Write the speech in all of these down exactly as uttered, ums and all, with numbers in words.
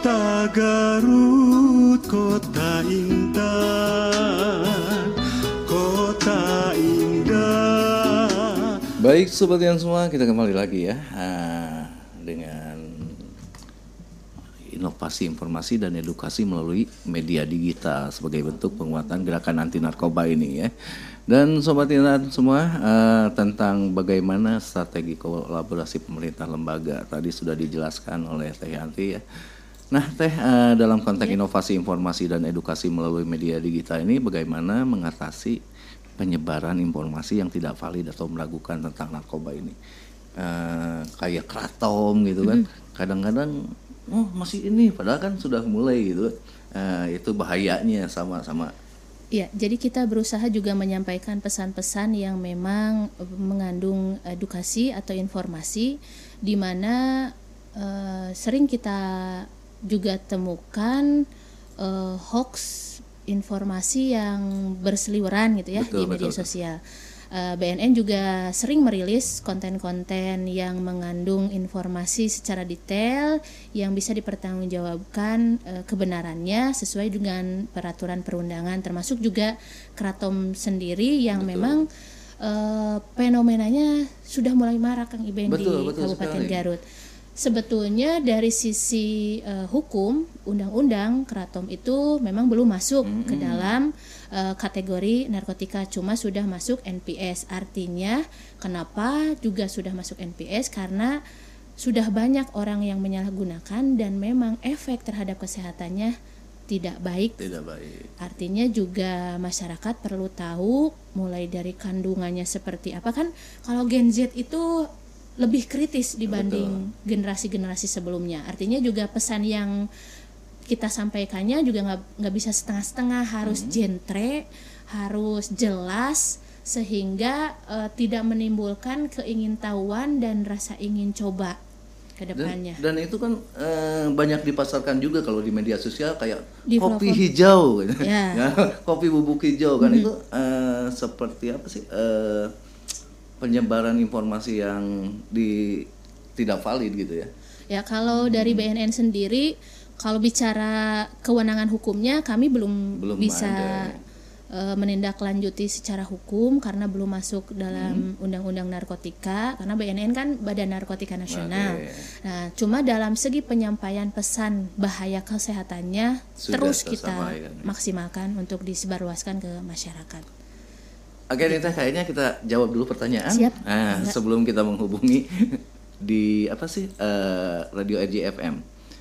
Kota Garut, kota indah, kota indah. Baik sobat yang semua, kita kembali lagi ya uh, dengan inovasi informasi dan edukasi melalui media digital sebagai bentuk penguatan gerakan anti narkoba ini ya. Dan sobat insan semua, uh, tentang bagaimana strategi kolaborasi pemerintah lembaga tadi sudah dijelaskan oleh Teh Yanti ya. Nah Teh, uh, dalam konteks inovasi informasi dan edukasi melalui media digital ini bagaimana mengatasi penyebaran informasi yang tidak valid atau meragukan tentang narkoba ini, uh, kayak kratom gitu kan, mm-hmm. kadang-kadang oh masih ini padahal kan sudah mulai gitu, uh, itu bahayanya sama-sama. Ya, jadi kita berusaha juga menyampaikan pesan-pesan yang memang mengandung edukasi atau informasi, di mana uh, sering kita juga temukan uh, hoax informasi yang berseliweran gitu ya, betul, di media betul. sosial. Uh, B N N juga sering merilis konten-konten yang mengandung informasi secara detail yang bisa dipertanggungjawabkan uh, kebenarannya sesuai dengan peraturan perundangan, termasuk juga Kratom sendiri yang betul. memang uh, fenomenanya sudah mulai marak Kang Ibeng betul, di betul Kabupaten sekali. Garut. Sebetulnya dari sisi uh, hukum, undang-undang Kratom itu memang belum masuk mm-hmm. ke dalam uh, kategori narkotika, cuma sudah masuk N P S. Artinya kenapa juga sudah masuk N P S? Karena sudah banyak orang yang menyalahgunakan dan memang efek terhadap kesehatannya tidak baik. Tidak baik. Artinya juga masyarakat perlu tahu mulai dari kandungannya seperti apa, kan kalau Gen Z itu lebih kritis dibanding Betul. generasi-generasi sebelumnya. Artinya juga pesan yang kita sampaikannya juga nggak nggak bisa setengah-setengah, harus hmm. jentre, harus jelas sehingga uh, tidak menimbulkan keingintahuan dan rasa ingin coba ke depannya. Dan, dan itu kan uh, banyak dipasarkan juga kalau di media sosial kayak di kopi platform. hijau, ya. ya, kopi bubuk hijau kan hmm. itu uh, seperti apa sih? Uh, penyebaran informasi yang di tidak valid gitu ya. Ya, kalau hmm. dari B N N sendiri, kalau bicara kewenangan hukumnya kami belum, belum bisa uh, menindaklanjuti secara hukum karena belum masuk dalam hmm. undang-undang narkotika, karena B N N kan Badan Narkotika Nasional. Okay. Nah, cuma dalam segi penyampaian pesan bahaya kesehatannya Sudah terus kita ya. maksimalkan untuk disebarluaskan ke masyarakat. Oke, Nita, kayaknya kita jawab dulu pertanyaan. Siap. Nah, sebelum kita menghubungi di apa sih uh, Radio R J F M.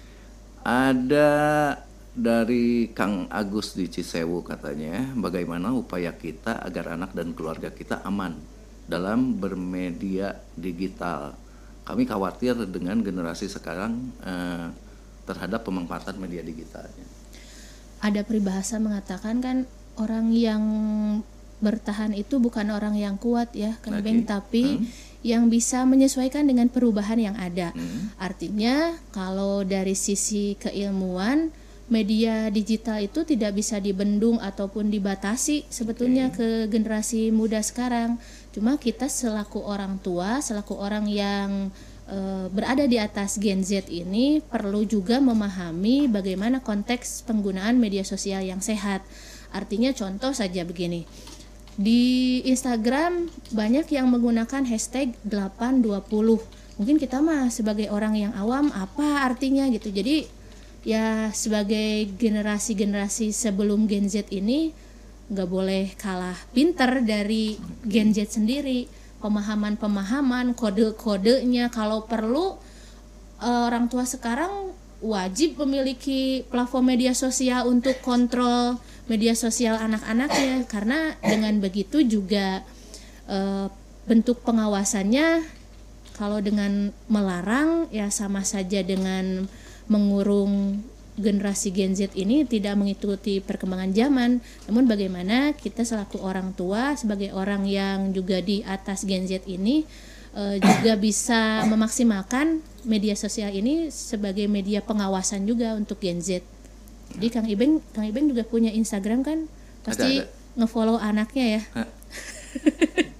Ada dari Kang Agus di Cisewu katanya, bagaimana upaya kita agar anak dan keluarga kita aman dalam bermedia digital. Kami khawatir dengan generasi sekarang uh, terhadap pemanfaatan media digitalnya. Ada peribahasa mengatakan kan orang yang bertahan itu bukan orang yang kuat ya Kang Ibeng, tapi hmm. yang bisa menyesuaikan dengan perubahan yang ada. Hmm. Artinya kalau dari sisi keilmuan, media digital itu tidak bisa dibendung ataupun dibatasi sebetulnya okay. ke generasi muda sekarang. Cuma kita selaku orang tua, selaku orang yang e, berada di atas Gen Z ini perlu juga memahami bagaimana konteks penggunaan media sosial yang sehat. Artinya contoh saja begini. Di Instagram banyak yang menggunakan hashtag delapan dua puluh. Mungkin kita mah sebagai orang yang awam apa artinya gitu. Jadi ya sebagai generasi-generasi sebelum Gen Z ini gak boleh kalah pinter dari Gen Z sendiri. Pemahaman-pemahaman, kode-kodenya, kalau perlu orang tua sekarang wajib memiliki platform media sosial untuk kontrol media sosial anak-anaknya, karena dengan begitu juga e, bentuk pengawasannya kalau dengan melarang ya sama saja dengan mengurung generasi Gen Z ini tidak mengikuti perkembangan zaman. Namun bagaimana kita selaku orang tua, sebagai orang yang juga di atas Gen Z ini e, juga bisa memaksimalkan media sosial ini sebagai media pengawasan juga untuk Gen Z. Jadi Kang Ibeng, Kang Ibeng juga punya Instagram kan? Pasti nge-follow anaknya ya?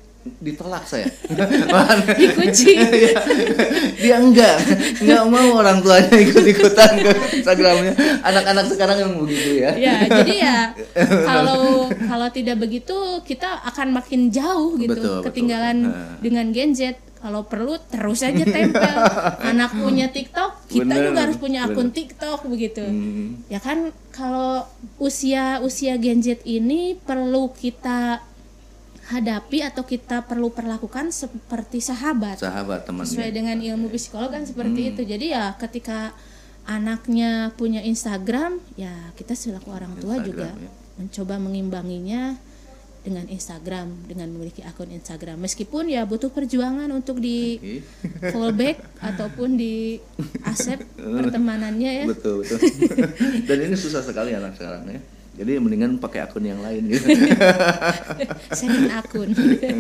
ditolak saya. Dikunci. Dia enggak, enggak mau orang tuanya ikut-ikutan ke Instagramnya. Anak-anak sekarang yang begitu ya. Ya, jadi ya kalau kalau tidak begitu kita akan makin jauh gitu, Betul, ketinggalan betul. Nah. dengan Gen Z. Kalau perlu terus aja tempel. Anak punya TikTok, kita Bener, juga harus punya akun bener. TikTok begitu. Hmm. Ya kan kalau usia usia Gen Z ini perlu kita hadapi atau kita perlu perlakukan seperti sahabat. Sahabat teman. Sesuai dengan ilmu psikolog kan seperti Hmm. itu. Jadi ya ketika anaknya punya Instagram, ya kita selaku orang tua Instagram, juga ya. mencoba mengimbanginya dengan Instagram, dengan memiliki akun Instagram. Meskipun ya butuh perjuangan untuk di Oke. fallback ataupun di accept pertemanannya ya. Betul, betul. Dan ini susah sekali anak sekarang ya. Jadi mendingan pakai akun yang lain gitu. Second akun.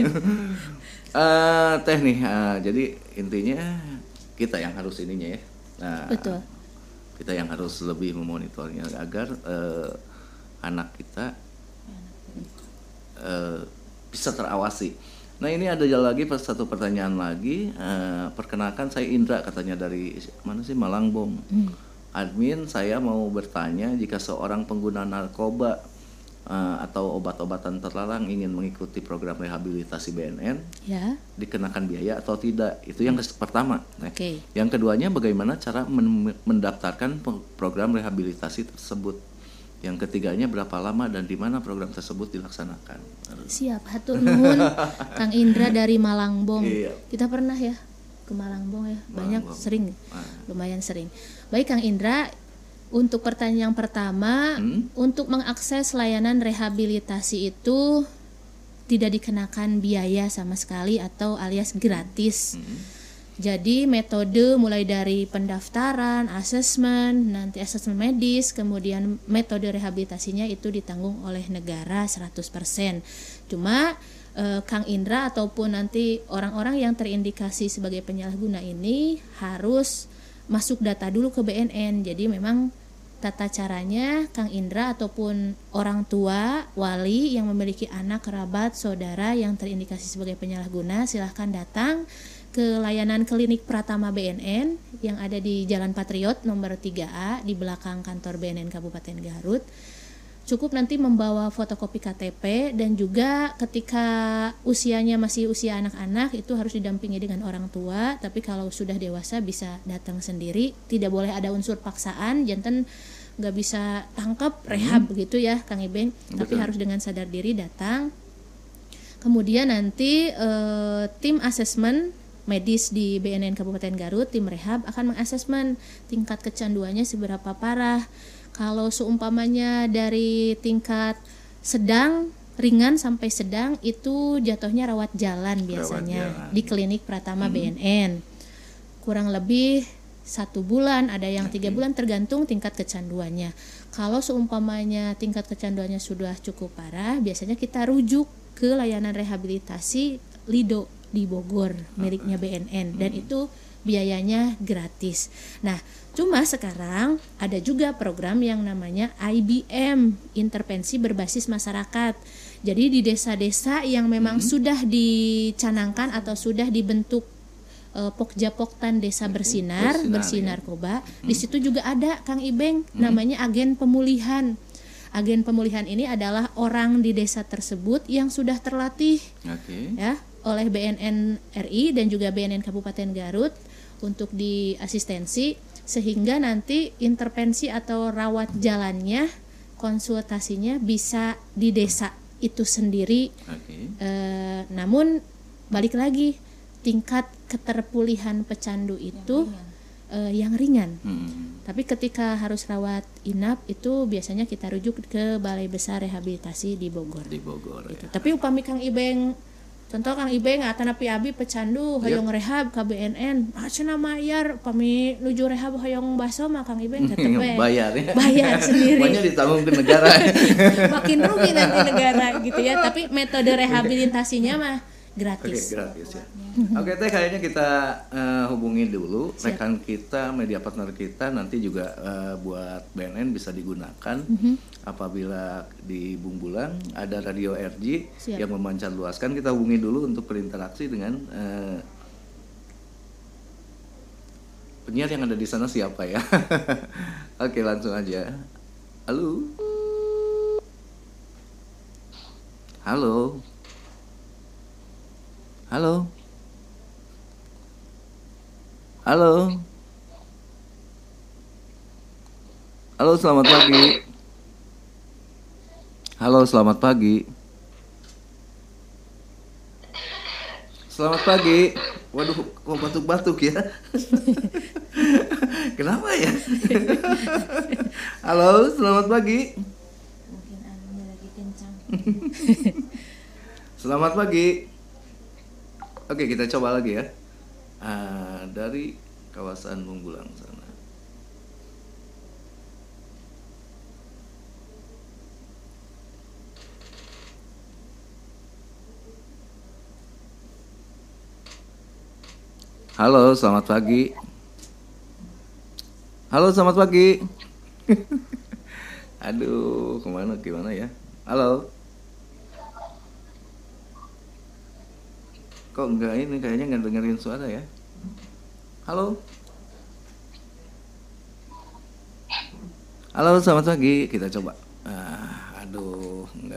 Eh, teh nih, eh, jadi intinya kita yang harus ininya ya. Nah, Betul. kita yang harus lebih memonitornya agar eh, anak kita eh, bisa terawasi. Nah ini ada lagi pas satu pertanyaan lagi. Eh, perkenalkan saya Indra katanya dari mana sih Malangbong. Hmm. Admin, saya mau bertanya jika seorang pengguna narkoba eh, atau obat-obatan terlarang ingin mengikuti program rehabilitasi B N N, Ya. dikenakan biaya atau tidak? Itu yang kes- pertama. Nah, Oke. yang keduanya bagaimana cara men- mendaftarkan pe- program rehabilitasi tersebut? Yang ketiganya berapa lama dan di mana program tersebut dilaksanakan? Siap, hatur nuhun Kang Indra dari Malangbong. Iya. Kita pernah ya ke Malangbong ya, banyak Malangbong. sering, Ah. lumayan sering. Baik Kang Indra, untuk pertanyaan yang pertama, Hmm? untuk mengakses layanan rehabilitasi itu tidak dikenakan biaya sama sekali atau alias gratis. Hmm. Jadi metode mulai dari pendaftaran, asesmen, nanti asesmen medis, kemudian metode rehabilitasinya itu ditanggung oleh negara seratus persen. Cuma eh, Kang Indra ataupun nanti orang-orang yang terindikasi sebagai penyalahguna ini harus masuk data dulu ke B N N. Jadi memang tata caranya Kang Indra ataupun orang tua, wali yang memiliki anak, kerabat, saudara yang terindikasi sebagai penyalahguna, silahkan datang ke layanan klinik Pratama B N N yang ada di Jalan Patriot nomor tiga A di belakang kantor B N N Kabupaten Garut. Cukup nanti membawa fotokopi K T P dan juga ketika usianya masih usia anak-anak itu harus didampingi dengan orang tua, tapi kalau sudah dewasa bisa datang sendiri, tidak boleh ada unsur paksaan, jantan nggak bisa tangkap rehab begitu ya Kang Ibeng, tapi Betul. harus dengan sadar diri datang. Kemudian nanti eh, tim asesmen medis di B N N Kabupaten Garut, tim rehab akan mengasesmen tingkat kecanduannya seberapa parah. Kalau seumpamanya dari tingkat sedang, ringan sampai sedang itu jatuhnya rawat jalan biasanya jalan. di klinik Pratama Hmm. B N N. Kurang lebih satu bulan, ada yang tiga Oke. bulan tergantung tingkat kecanduannya. Kalau seumpamanya tingkat kecanduannya sudah cukup parah, biasanya kita rujuk ke layanan rehabilitasi Lido di Bogor miliknya B N N dan itu biayanya gratis. Nah, cuma sekarang ada juga program yang namanya I B M, intervensi berbasis masyarakat. Jadi di desa-desa yang memang Hmm. sudah dicanangkan atau sudah dibentuk eh, Pokja-Poktan Desa Bersinar, Bersinar, bersih ya. narkoba. Di situ juga ada Kang Ibeng, namanya agen pemulihan. Agen pemulihan ini adalah orang di desa tersebut yang sudah terlatih Oke. ya oleh B N N R I dan juga B N N Kabupaten Garut untuk diasistensi sehingga nanti intervensi atau rawat jalannya, konsultasinya bisa di desa itu sendiri. Oke. Eh, namun balik lagi tingkat keterpulihan pecandu itu eh, yang ringan. Hmm. Tapi ketika harus rawat inap itu biasanya kita rujuk ke Balai Besar Rehabilitasi di Bogor. Di Bogor Gitu. ya. Tapi upami Kang Ibeng, contoh Kang Ibeng atanapi abi pecandu hoyong rehab ka B N N, cenah mayar upami nuju rehab hoyong baso mah Kang Ibeng tetep we Bayar ya. bayar sendiri. Pokoknya ditanggung ke negara. Makin rugi nanti negara gitu ya. Tapi metode rehabilitasinya mah gratis. Oke, gratis ya. Oke Teh, kayaknya kita uh, hubungi dulu Siap. rekan kita, media partner kita, nanti juga uh, buat B N N bisa digunakan Mhm. apabila di Bumbulang ada radio R J Siap. yang memancar luaskan. Kita hubungi dulu untuk berinteraksi dengan uh, penyiar yang ada di sana siapa ya. Oke, langsung aja. Halo. Halo. Halo. Halo. Halo, selamat pagi. Halo, selamat pagi. Selamat pagi. Waduh, kok batuk-batuk ya? Kenapa ya? Halo, selamat pagi. Mungkin anunya lagi kencang. Selamat pagi. Oke, kita coba lagi ya. Ah, dari kawasan Bumbulang sana. Halo, selamat pagi. Halo, selamat pagi. Aduh, kemana gimana ya? Halo. Kok enggak ini, kayaknya nggak dengerin suara ya? Halo. Halo, selamat pagi. Kita coba. Ah, aduh, enggak.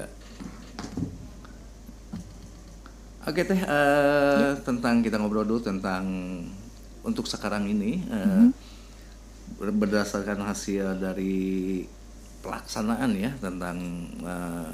Oke Teh, eh, tentang kita ngobrol dulu tentang untuk sekarang ini eh, ber- berdasarkan hasil dari pelaksanaan ya tentang eh,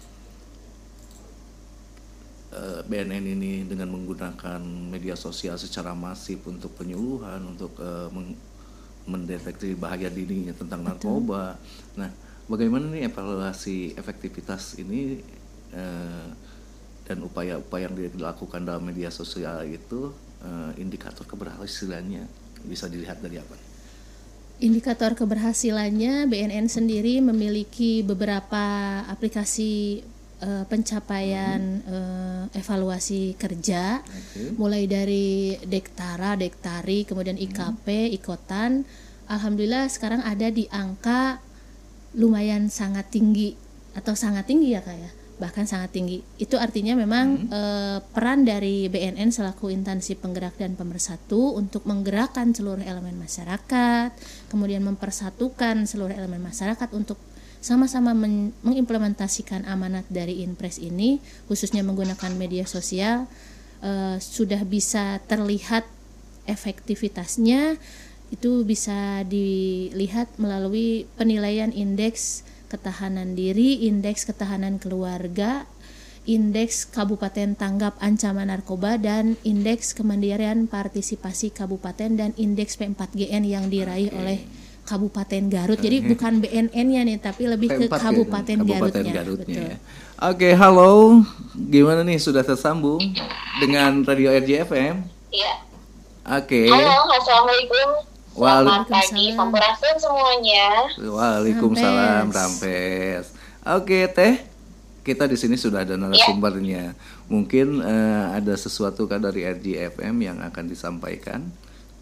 eh, B N N ini dengan menggunakan media sosial secara masif untuk penyuluhan, untuk eh, meng- mendeteksi bahaya dini tentang narkoba. Nah, bagaimana nih evaluasi efektivitas ini eh, dan upaya-upaya yang dilakukan dalam media sosial itu, eh, indikator keberhasilannya bisa dilihat dari apa? Indikator keberhasilannya B N N sendiri memiliki beberapa aplikasi eh, pencapaian eh, evaluasi kerja, Oke. mulai dari Dektara, Dektari, kemudian I K P, Ikotan. Alhamdulillah sekarang ada di angka lumayan sangat tinggi atau sangat tinggi ya Kak ya, bahkan sangat tinggi. Itu artinya memang eh, peran dari B N N selaku instansi penggerak dan pemersatu untuk menggerakkan seluruh elemen masyarakat, kemudian mempersatukan seluruh elemen masyarakat untuk sama-sama men- mengimplementasikan amanat dari Inpres ini, khususnya menggunakan media sosial, eh, sudah bisa terlihat efektivitasnya. Itu bisa dilihat melalui penilaian indeks ketahanan diri, indeks ketahanan keluarga, indeks Kabupaten Tanggap Ancaman Narkoba, dan indeks kemandirian partisipasi kabupaten, dan indeks P empat G N yang diraih Oke. oleh Kabupaten Garut. Jadi bukan B N N-nya nih, tapi lebih ke P empat ya, Kabupaten, Garutnya. Garutnya Betul. ya. Oke, halo. Gimana nih, sudah tersambung dengan Radio R J F M? Iya. Oke. Halo, assalamualaikum. Selamat pagi, Waalaikumsalam. sampurasun semuanya. Waalaikumsalam, Rampes. Rampes. Oke, Teh. Kita di sini sudah ada narasumbernya. Mungkin eh, ada sesuatu kan dari R J F M yang akan disampaikan?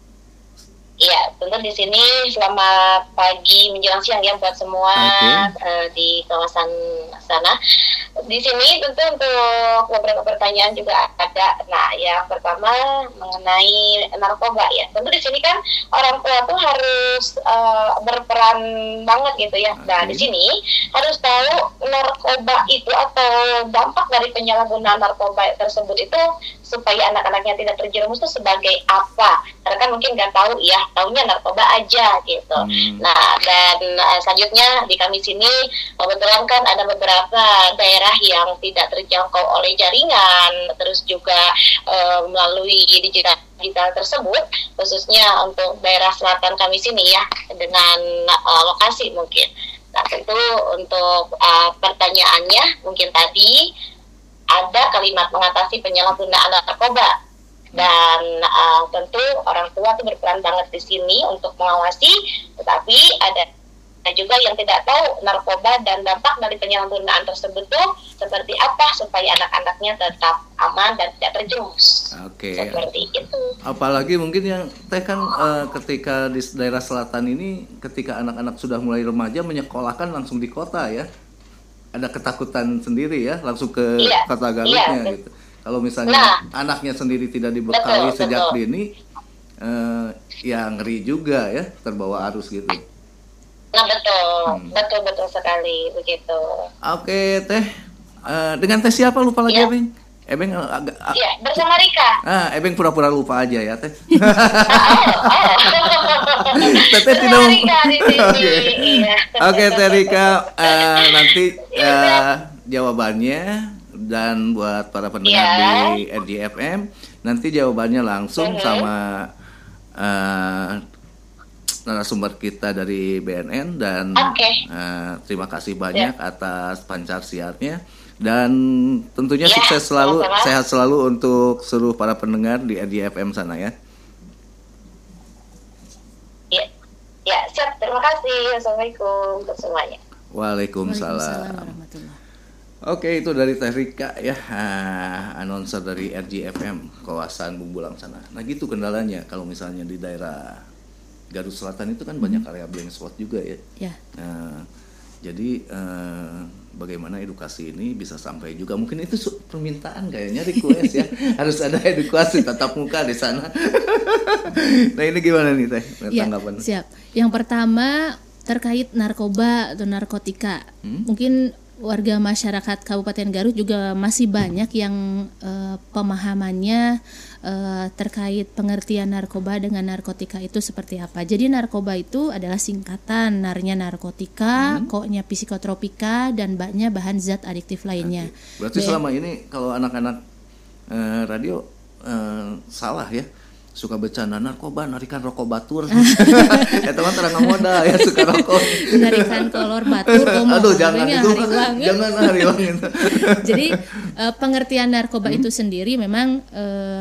Iya, tentu di sini selamat pagi menjelang siang ya buat semua Oke. eh, di kawasan sana. Di sini tentu untuk beberapa pertanyaan juga ada. Nah, yang pertama mengenai narkoba ya. Tentu di sini kan orang tua tuh harus eh, berperan banget gitu ya. Nah, Oke. di sini harus tahu narkoba itu atau dampak dari penyalahgunaan narkoba tersebut itu supaya anak-anaknya tidak terjerumus itu sebagai apa? Karena kan mungkin nggak tahu ya, taunya narkoba aja gitu. Hmm. Nah, dan uh, selanjutnya di kami sini kebetulan kan ada beberapa daerah yang tidak terjangkau oleh jaringan, terus juga uh, melalui digital digital tersebut, khususnya untuk daerah selatan kami sini ya, dengan uh, lokasi mungkin. Nah, tentu untuk uh, pertanyaannya mungkin tadi ada kalimat mengatasi penyalahgunaan narkoba, dan uh, tentu orang tua itu berperan banget di sini untuk mengawasi, tetapi ada ada juga yang tidak tahu narkoba dan dampak dari penyalahgunaan tersebut tuh seperti apa supaya anak-anaknya tetap aman dan tidak terjerumus. Oke. Seperti itu. Apalagi mungkin yang teh kan uh, ketika di daerah selatan ini, ketika anak-anak sudah mulai remaja menyekolahkan langsung di kota ya, ada ketakutan sendiri ya, langsung ke Iya, kota Garutnya iya. gitu. Kalau misalnya Nah. anaknya sendiri tidak dibekali Betul, sejak betul. dini, uh, ya ngeri juga ya, terbawa arus gitu. Nah betul, Hmm. betul betul sekali begitu. Oke teh, uh, dengan teh siapa lupa lagi Iya. Ebeng? Ebeng uh, agak uh, Iya, bersama Rika. ah Ebeng pura-pura lupa aja ya teh. Oh, Teteh tidak Bersama mem- Rika di sini. Oke. Iya. Oke, Teh Rika, eh, nanti eh, jawabannya dan buat para pendengar Iya. di R J F M nanti jawabannya langsung Mhm. sama eh, narasumber kita dari B N N dan Oke. eh, terima kasih banyak atas pancar siarnya dan tentunya Ya, sukses selalu, sama-sama. sehat selalu untuk seluruh para pendengar di R J F M sana ya. Ya, ya, siap. Terima kasih. Assalamualaikum untuk semuanya. Waalaikumsalam. Waalaikumsalam warahmatullahi. Oke, itu dari Teh Rika ya, ah, announcer dari R J F M kawasan Bumbulang sana. Nah gitu kendalanya kalau misalnya di daerah Garut Selatan itu kan banyak area blank spot juga ya. Ya. Nah, jadi eh, bagaimana edukasi ini bisa sampai juga, mungkin itu su- permintaan kayaknya request ya, harus ada edukasi tatap muka di sana. Nah ini gimana nih Teh Ya, tanggapan? siap. Yang pertama terkait narkoba atau narkotika. Hmm? Mungkin warga masyarakat Kabupaten Garut juga masih banyak yang eh, pemahamannya eh, terkait pengertian narkoba dengan narkotika itu seperti apa. Jadi narkoba itu adalah singkatan, narnya narkotika, Hmm. koknya psikotropika, dan baknya bahan zat adiktif lainnya. Berarti B- selama ini kalau anak-anak eh, radio eh, salah ya, suka bercanda narkoba narikan rokok batur. Ya teman terang moda ya suka rokok. Narikan kolor batur, oh, Aduh mau jangan ngomongnya itu, hariwang. jangan hariwang itu. Jadi eh, pengertian narkoba itu sendiri memang eh,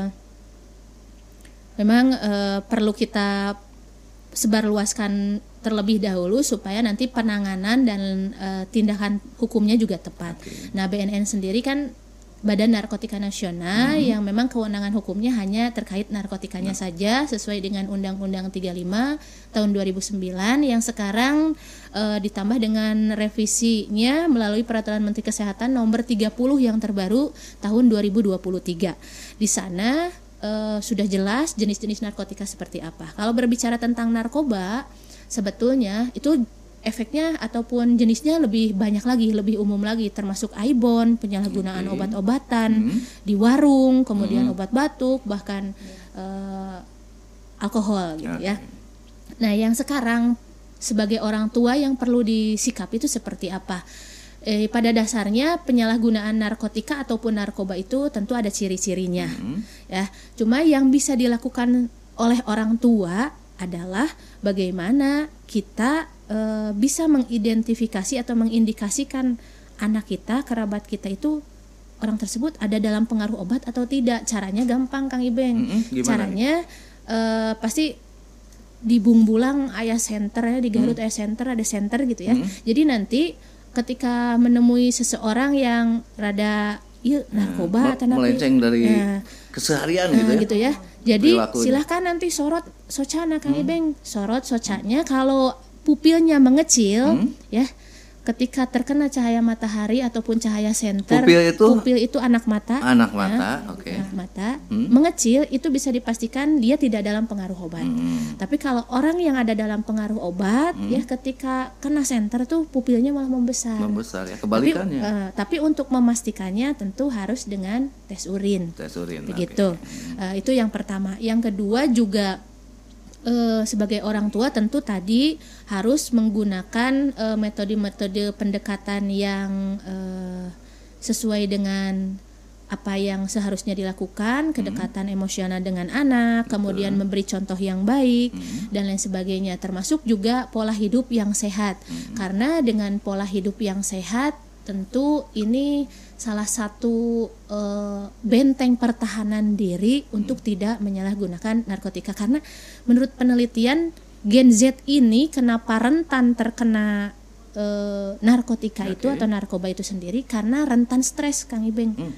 memang eh, perlu kita sebarluaskan terlebih dahulu supaya nanti penanganan dan eh, tindakan hukumnya juga tepat. Nah, B N N sendiri kan Badan Narkotika Nasional yang memang kewenangan hukumnya hanya terkait narkotikanya saja sesuai dengan Undang-Undang tiga puluh lima tahun dua ribu sembilan yang sekarang eh, ditambah dengan revisinya melalui Peraturan Menteri Kesehatan nomor tiga puluh yang terbaru tahun dua ribu dua puluh tiga. Di sana eh, sudah jelas jenis-jenis narkotika seperti apa. Kalau berbicara tentang narkoba, sebetulnya itu efeknya ataupun jenisnya lebih banyak lagi, lebih umum lagi, termasuk aibon, penyalahgunaan Oke. obat-obatan Hmm. di warung, kemudian Hmm. obat batuk, bahkan eh, alkohol gitu ya. Oke. Nah, yang sekarang sebagai orang tua yang perlu disikapi itu seperti apa? Eh, pada dasarnya penyalahgunaan narkotika ataupun narkoba itu tentu ada ciri-cirinya, Hmm. ya. Cuma yang bisa dilakukan oleh orang tua adalah bagaimana kita eh, bisa mengidentifikasi atau mengindikasikan anak kita, kerabat kita itu orang tersebut ada dalam pengaruh obat atau tidak. Caranya gampang, Kang Ibeng. Mm-mm, gimana Caranya eh, pasti di Bumbulang ayah center ya, di Garut ayah center, ada center gitu ya. Mm. Jadi nanti ketika menemui seseorang yang rada iya narkoba Mel- atau apa, melenceng dari ya, keseharian Nah, gitu ya. gitu ya. Jadi Perilakunya. silahkan nanti sorot socana Kang Hmm. Ibeng, sorot socanya kalau pupilnya mengecil Hmm. ya. Ketika terkena cahaya matahari ataupun cahaya senter, Pupil itu? pupil itu anak mata, Anak ya, mata, oke. anak mata Hmm. mengecil itu bisa dipastikan dia tidak dalam pengaruh obat. Hmm. Tapi kalau orang yang ada dalam pengaruh obat ya ketika kena senter tuh pupilnya malah membesar. Membesar ya, Tapi, kebalikannya. eh, tapi untuk memastikannya tentu harus dengan tes urin. Tes urin. Begitu. oke. Eh, itu yang pertama. Yang kedua juga eh, sebagai orang tua tentu tadi harus menggunakan eh, metode-metode pendekatan yang eh, sesuai dengan apa yang seharusnya dilakukan, kedekatan emosional dengan anak, kemudian memberi contoh yang baik dan lain sebagainya, termasuk juga pola hidup yang sehat. Karena dengan pola hidup yang sehat tentu ini salah satu eh, benteng pertahanan diri untuk tidak menyalahgunakan narkotika. Karena menurut penelitian Gen Z ini kenapa rentan terkena eh, narkotika itu Oke. atau narkoba itu sendiri karena rentan stres, Kang Ibeng. Hmm.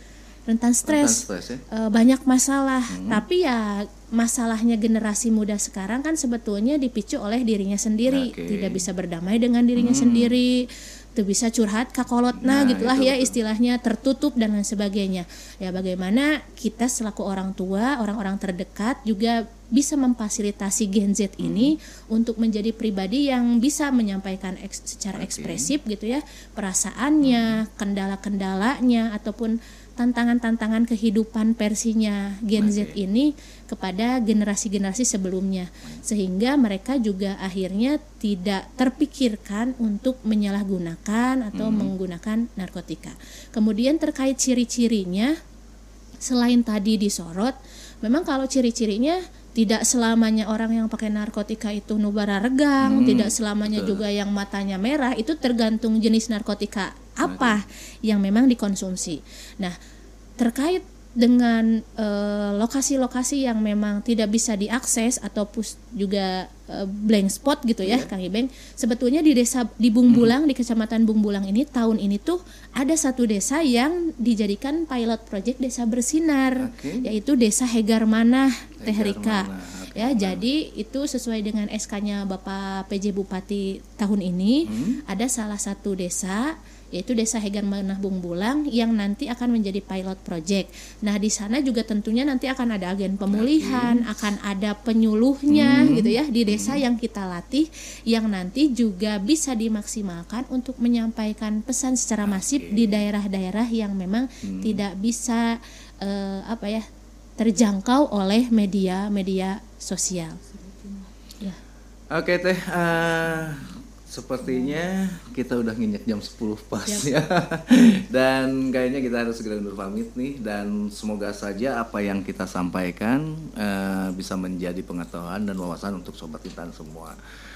rentan stres, Rentan stres, ya? eh, banyak masalah. Hmm. Tapi ya masalahnya generasi muda sekarang kan sebetulnya dipicu oleh dirinya sendiri, Oke. tidak bisa berdamai dengan dirinya Hmm. sendiri, tuh bisa curhat kakolotna Nah, gitulah itu ya betul. istilahnya, tertutup dan lain sebagainya. Ya bagaimana kita selaku orang tua, orang-orang terdekat juga bisa memfasilitasi Gen Z ini Hmm. untuk menjadi pribadi yang bisa menyampaikan eks- secara Oke. ekspresif gitu ya perasaannya, kendala-kendalanya ataupun tantangan-tantangan kehidupan versinya Gen Z Oke. ini kepada generasi-generasi sebelumnya, sehingga mereka juga akhirnya tidak terpikirkan untuk menyalahgunakan atau Hmm. menggunakan narkotika. Kemudian terkait ciri-cirinya, selain tadi disorot, memang kalau ciri-cirinya tidak selamanya orang yang pakai narkotika itu nubara regang, Hmm, tidak selamanya betul. juga yang matanya merah, itu tergantung jenis narkotika apa yang memang dikonsumsi. Nah, terkait dengan eh, lokasi-lokasi yang memang tidak bisa diakses atau pus juga eh, blank spot gitu ya, Iya. Kang Ibeng. Sebetulnya di desa di Bungbulang, di Kecamatan Bungbulang ini tahun ini tuh ada satu desa yang dijadikan pilot project desa bersinar, Oke. yaitu Desa Hegar Manah Teh Hegar Rika. Manah, oke. Ya, jadi itu sesuai dengan S K-nya Bapak P J Bupati tahun ini, Hmm. ada salah satu desa yaitu Desa Hegar Manah Bungbulang yang nanti akan menjadi pilot project. Nah, di sana juga tentunya nanti akan ada agen pemulihan, akan ada penyuluhnya Hmm. gitu ya di desa yang kita latih, yang nanti juga bisa dimaksimalkan untuk menyampaikan pesan secara masif Oke. di daerah-daerah yang memang Hmm. tidak bisa eh, apa ya terjangkau oleh media-media sosial. Ya. Oke Teh, eh, sepertinya kita udah nginjak jam sepuluh pas ya. Dan kayaknya kita harus segera undur pamit nih. Dan semoga saja apa yang kita sampaikan eh, bisa menjadi pengetahuan dan wawasan untuk Sobat Intan semua.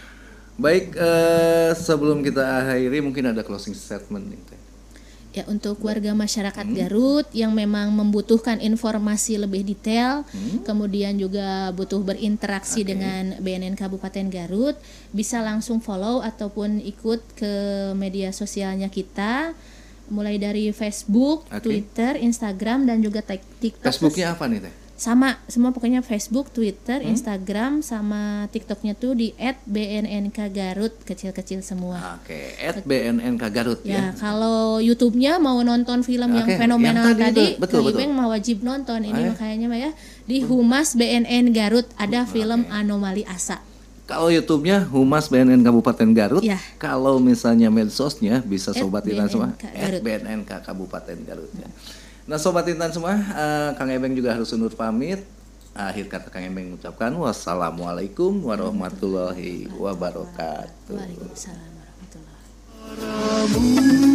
Baik, eh, sebelum kita akhiri mungkin ada closing statement nih Teh. Ya, untuk warga masyarakat Garut yang memang membutuhkan informasi lebih detail, kemudian juga butuh berinteraksi Oke. dengan B N N Kabupaten Garut, bisa langsung follow ataupun ikut ke media sosialnya kita, mulai dari Facebook, Oke. Twitter, Instagram, dan juga tik- TikTok. Facebooknya apa nih Teh? Sama, semua pokoknya Facebook, Twitter, Instagram, sama TikToknya tuh di et b n n k garut, kecil-kecil semua. Oke, at B N N K Garut Ya, ya. kalau YouTube-nya mau nonton film yang Oke, fenomenal yang tadi tadi, itu, betul, Kang betul. Ibeng mau wajib nonton ini Ah, ya? makanya mah ya. Di Humas B N N Garut ada film Anomali Asa. Kalau YouTube-nya Humas B N N Kabupaten Garut. Ya. Kalau misalnya medsosnya bisa At Sobat Intan semua B N N K Garut. at B N N K Kabupaten Garut ya. Nah Sobat Intan semua, eh, Kang Ebeng juga harus undur pamit. Akhir kata Kang Ebeng mengucapkan wassalamualaikum warahmatullahi wabarakatuh. Waalaikumsalam warahmatullahi wabarakatuh.